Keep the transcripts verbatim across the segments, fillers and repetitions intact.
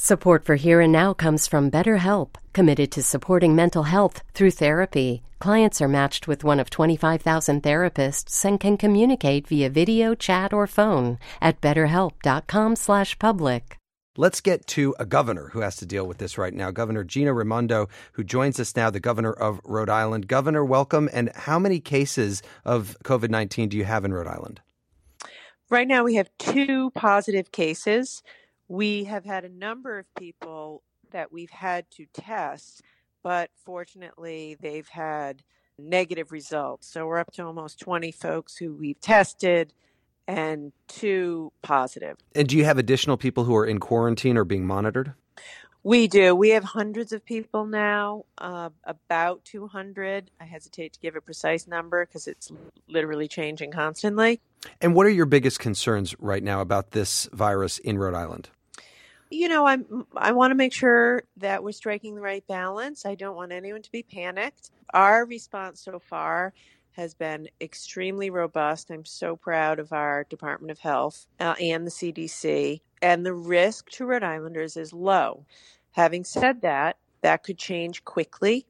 Support for Here and Now comes from BetterHelp, committed to supporting mental health through therapy. Clients are matched with one of twenty-five thousand therapists and can communicate via video, chat, or phone at betterhelp.com slash public. Let's get to a governor who has to deal with this right now. Governor Gina Raimondo, who joins us now, the governor of Rhode Island. Governor, welcome. And how many cases of covid nineteen do you have in Rhode Island? Right now we have two positive cases. We have had a number of people that we've had to test, but fortunately they've had negative results. So we're up to almost twenty folks who we've tested and two positive. And do you have additional people who are in quarantine or being monitored? We do. We have hundreds of people now, uh, about two hundred. I hesitate to give a precise number because it's literally changing constantly. And what are your biggest concerns right now about this virus in Rhode Island? You know, I'm, I want to make sure that we're striking the right balance. I don't want anyone to be panicked. Our response so far has been extremely robust. I'm so proud of our Department of Health uh, and the C D C. And the risk to Rhode Islanders is low. Having said that, that could change quickly.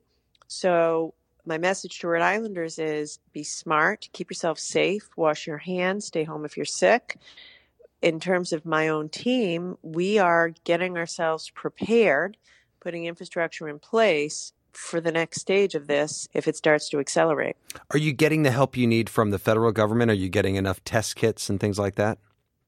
So my message to Rhode Islanders is be smart, keep yourself safe, wash your hands, stay home if you're sick. In terms of my own team, we are getting ourselves prepared, putting infrastructure in place for the next stage of this if it starts to accelerate. Are you getting the help you need from the federal government? Are you getting enough test kits and things like that?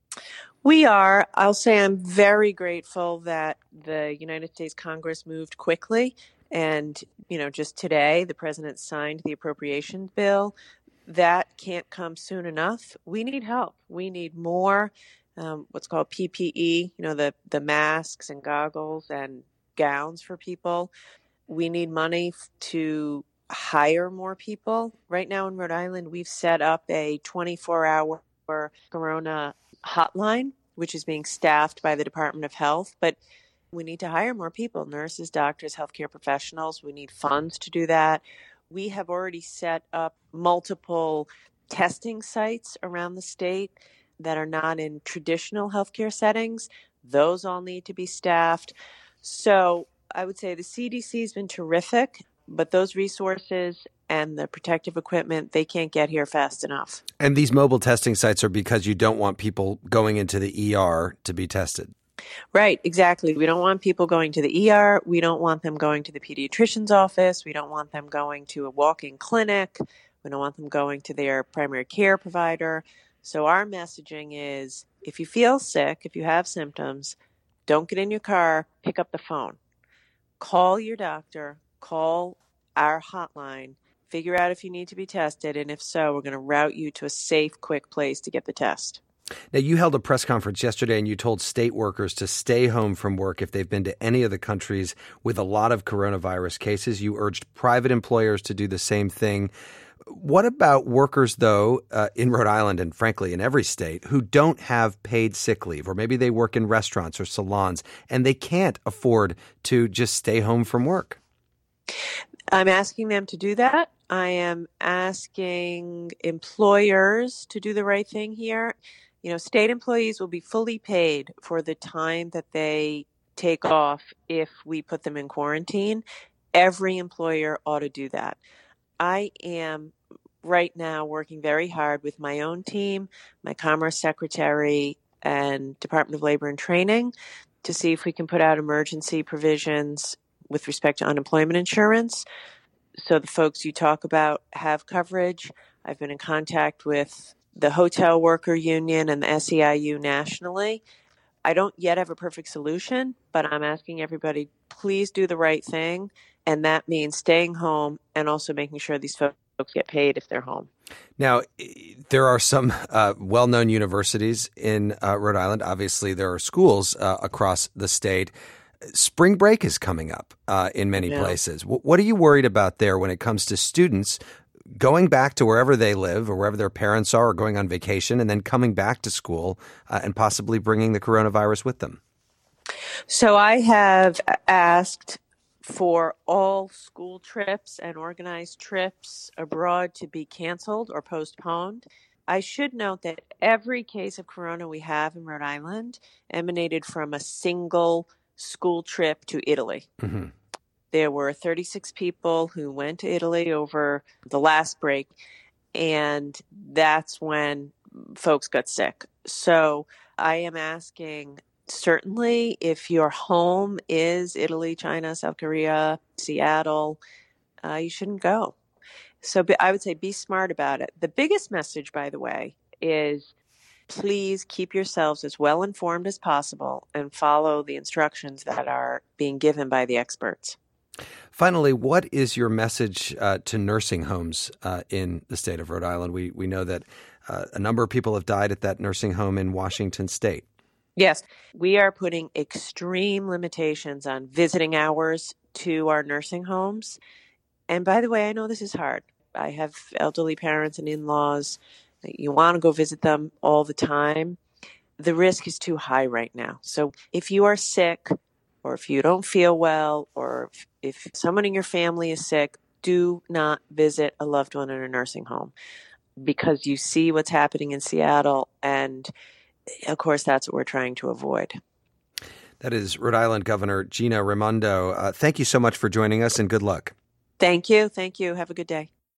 We are. I'll say I'm very grateful that the United States Congress moved quickly. And, you know, just today, the president signed the appropriations bill. That can't come soon enough. We need help. We need more, um, what's called P P E, you know, the, the masks and goggles and gowns for people. We need money to hire more people. Right now in Rhode Island, we've set up a twenty-four hour corona hotline, which is being staffed by the Department of Health. But we need to hire more people, nurses, doctors, healthcare professionals. We need funds to do that. We have already set up multiple testing sites around the state that are not in traditional healthcare settings. Those all need to be staffed. So I would say the C D C has been terrific, but those resources and the protective equipment, they can't get here fast enough. And these mobile testing sites are because you don't want people going into the E R to be tested. Right, exactly. We don't want people going to the E R. We don't want them going to the pediatrician's office. We don't want them going to a walk-in clinic. We don't want them going to their primary care provider. So our messaging is, if you feel sick, if you have symptoms, don't get in your car, pick up the phone. Call your doctor, call our hotline, figure out if you need to be tested, and if so, we're going to route you to a safe, quick place to get the test. Now, you held a press conference yesterday and you told state workers to stay home from work if they've been to any of the countries with a lot of coronavirus cases. You urged private employers to do the same thing. What about workers, though, uh, in Rhode Island and frankly in every state who don't have paid sick leave, or maybe they work in restaurants or salons and they can't afford to just stay home from work? I'm asking them to do that. I am asking employers to do the right thing here. You know, state employees will be fully paid for the time that they take off if we put them in quarantine. Every employer ought to do that. I am right now working very hard with my own team, my Commerce Secretary, and Department of Labor and Training to see if we can put out emergency provisions with respect to unemployment insurance. So the folks you talk about have coverage. I've been in contact with the Hotel Worker Union and the S E I U nationally. I don't yet have a perfect solution, but I'm asking everybody, please do the right thing. And that means staying home and also making sure these folks get paid if they're home. Now, there are some uh, well-known universities in uh, Rhode Island. Obviously, there are schools uh, across the state. Spring break is coming up uh, in many Yeah. places. W- what are you worried about there when it comes to students going back to wherever they live or wherever their parents are, or going on vacation and then coming back to school uh, and possibly bringing the coronavirus with them? So I have asked for all school trips and organized trips abroad to be canceled or postponed. I should note that every case of corona we have in Rhode Island emanated from a single school trip to Italy. Mm-hmm. There were thirty-six people who went to Italy over the last break, and that's when folks got sick. So I am asking, certainly if your home is Italy, China, South Korea, Seattle, uh, you shouldn't go. So I would say be smart about it. The biggest message, by the way, is please keep yourselves as well informed as possible and follow the instructions that are being given by the experts. Finally, what is your message uh, to nursing homes uh, in the state of Rhode Island? We we know that uh, a number of people have died at that nursing home in Washington State. Yes, we are putting extreme limitations on visiting hours to our nursing homes. And by the way, I know this is hard. I have elderly parents and in-laws. You want to go visit them all the time. The risk is too high right now. So if you are sick, or if you don't feel well, or if, if someone in your family is sick, do not visit a loved one in a nursing home, because you see what's happening in Seattle, and of course, that's what we're trying to avoid. That is Rhode Island Governor Gina Raimondo. Uh, thank you so much for joining us, and good luck. Thank you. Thank you. Have a good day.